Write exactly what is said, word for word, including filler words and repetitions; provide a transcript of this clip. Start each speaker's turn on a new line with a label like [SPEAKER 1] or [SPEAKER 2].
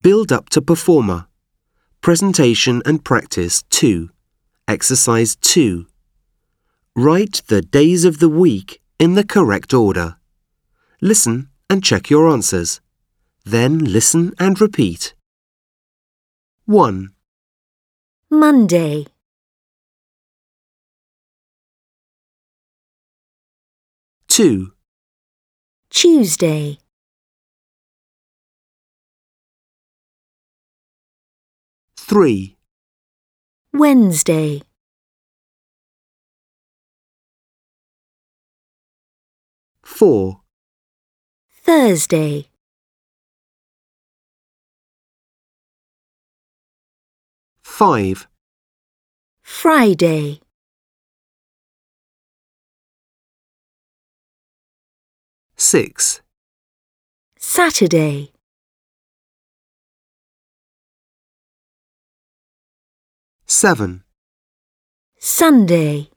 [SPEAKER 1] Build up to performer. Presentation and practice two. Exercise two. Write the days of the week in the correct order. Listen and check your answers. Then listen and repeat. one.
[SPEAKER 2] Monday,
[SPEAKER 1] two.
[SPEAKER 2] Tuesday,
[SPEAKER 1] three.
[SPEAKER 2] Wednesday,
[SPEAKER 1] four.
[SPEAKER 2] Thursday,
[SPEAKER 1] five.
[SPEAKER 2] Friday,
[SPEAKER 1] six.
[SPEAKER 2] Saturday,
[SPEAKER 1] seven.
[SPEAKER 2] Sunday.